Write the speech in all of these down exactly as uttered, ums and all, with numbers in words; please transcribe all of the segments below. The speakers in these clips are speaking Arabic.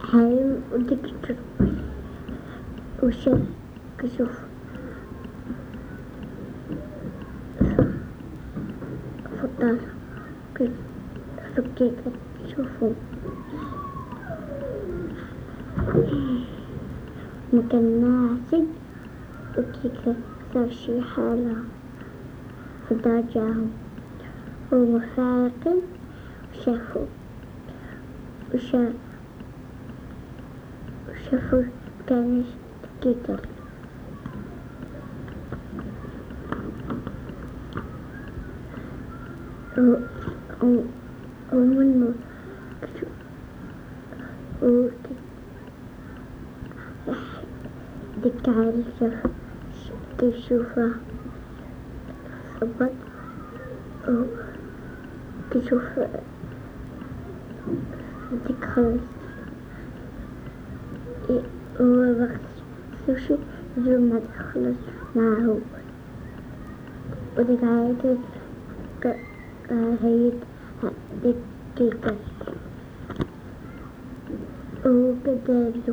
حلم ودكتور وشاف كشوف فطار فكيكة شوفوا مكان ناسي وكيكة صار شي حالة فضا جاهم ومفارقين وشافوا وشاف وشافوا كانت كيكة ومنه دك على شاف تشوفه صبت وتشوف دك خلص ووقت سوشي زوم ما تخلص معه ودك عايدة هيد دك كيكة وكذلك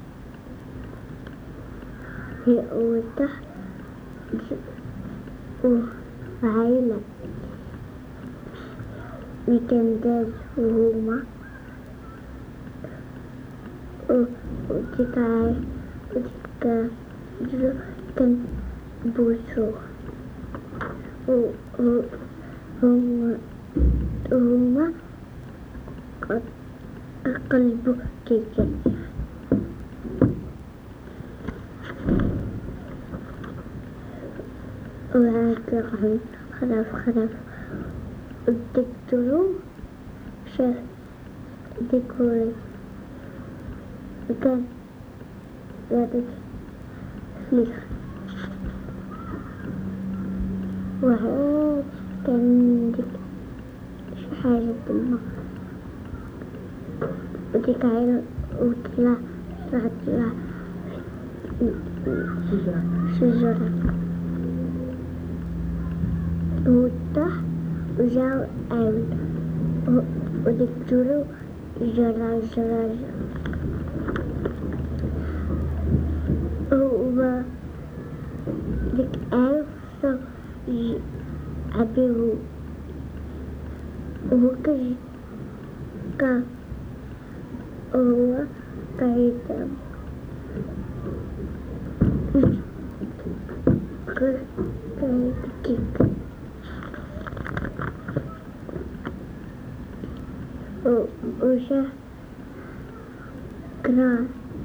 هي وتح وعائلة مكان داز وهما ودك عايدة ودك جلو كان بوسو وهما وهما قد قلبوا كيكة وهكذا خلاف خلاف الدكتور شاف ديكوري وكان لابس فليخ وهذا كان ديك شي حاجة تما وديك عينه وطلع طلع طلع شجرة وطاح وجاو عين ودكتورو جرى جرى هو ديك عين صو عبيه وهو كي كا هو كايتا كايتا كيك وشاف كران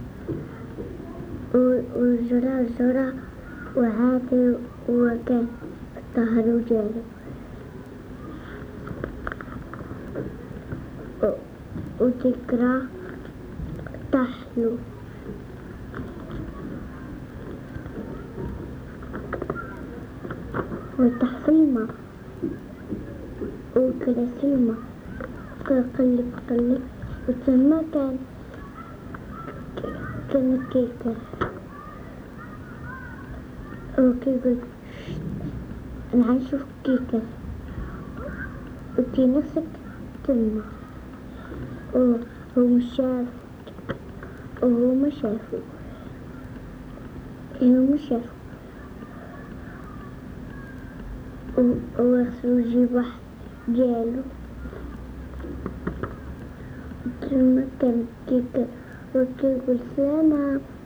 وزرع زرع وهذا وكان طهر وجاله وتكره تحلو وتحصيمة وكراسيمة قلب قلب وثم كان كان كيكة وكيقول أنا عايشوف كيكة وكي نفسك تمه وهو شاف وهو ما شافه هو ما شافه وغسلوا يجيب واحد جاله ثم كان كيكة وكيقول سلامة